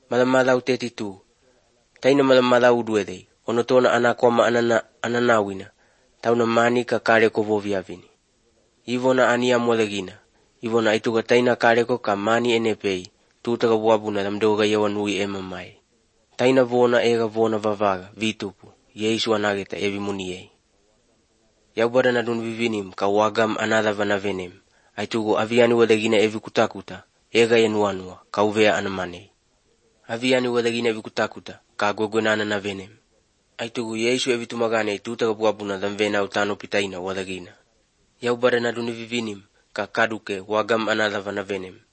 malamalau 32. Taina malamalau duedei. Ono tona anakoma ananawina. Tauna mani ka kareko voviavini. Ivona ania molegina. Ivona aituka taina kareko ka mani enepei. Tutaka wabuna lamdoga yawanui emamai. Taina vona ega vona vavaga vitupu. Yesu anageta evi muniei. Yaubada na dun vivinim ka wagam anadava na venem. Aitugo aviani walegina evi kutakuta. Ega yanuanua ka uvea anamanei. Aviani walegina evi kutakuta ka gogonana na venem. Aitugo Yesu evi tumagane tutaka wabuna lamvena utano pitaina walegina. Yaubada na dun vivinim ka kaduke wagam anadava na venem.